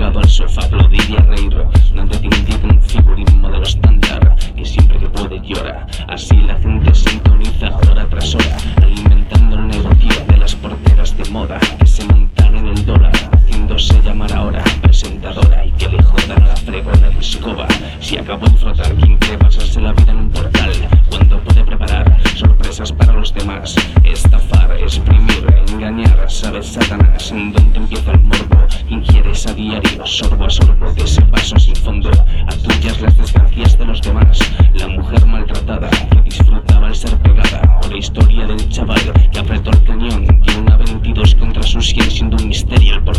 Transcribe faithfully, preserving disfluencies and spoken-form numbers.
pegado al sofá, aplaudir y a reír. Donde tiene un figurín modelo estándar que siempre que puede llora. Así la gente sintoniza hora tras hora, alimentando el negocio de las porteras de moda que se montan en el dólar, haciéndose llamar ahora presentadora y que le jodan a la fregona de escoba. Si acabó en frotar, ¿quién cree pasarse la vida en un portal cuando puede preparar sorpresas para los demás? Estafar, exprimir, engañar, sabes Satanás en dónde empieza el morbo. Ingieres a diario, sorbo a sorbo de ese vaso sin fondo. Atullas las desgracias de los demás. La mujer maltratada que disfrutaba el ser pegada, o la historia del chaval que apretó el cañón. Tiene una veintidós contra sus cien siendo un misterio el por